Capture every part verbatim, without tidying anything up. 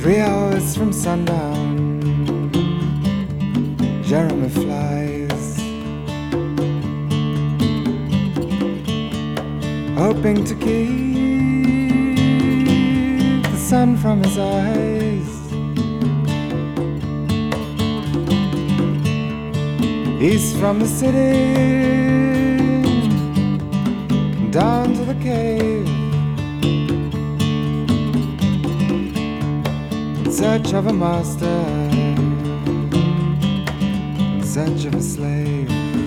Three hours from sundown, Jeremy flies, hoping to keep the sun from his eyes. East from the city, down to the cave, in search of a master, in search of a slave.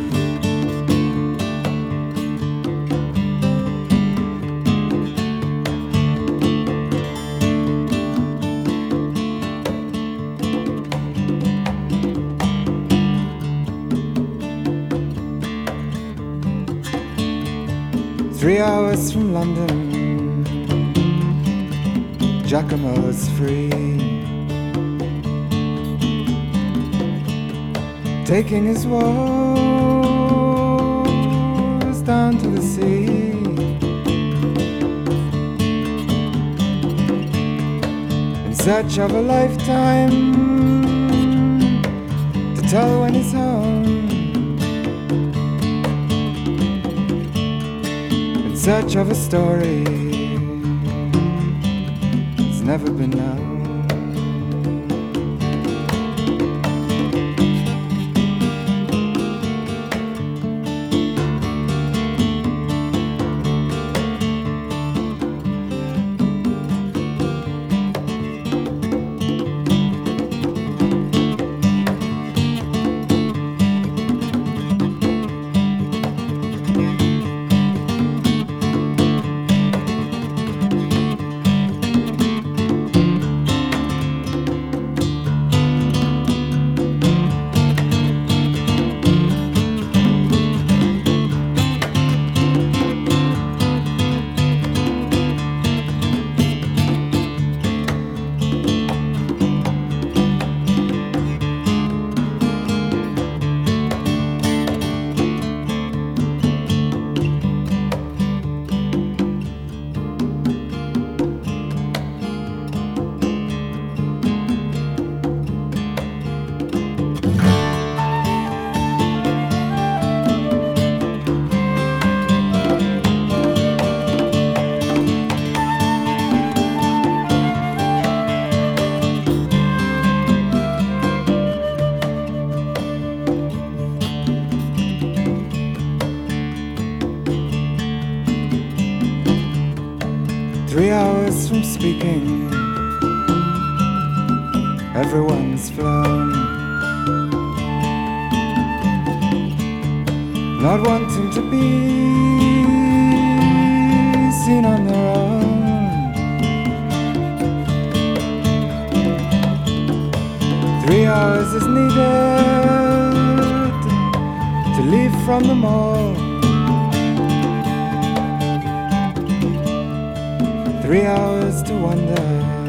Three hours from London, Giacomo's free, taking his woes down to the sea. In search of a lifetime to tell when he's home. In search of a story that's never been known. Three hours from speaking, everyone's flown, not wanting to be seen on their own. Three hours is needed to leave from the mall. Three hours to wonder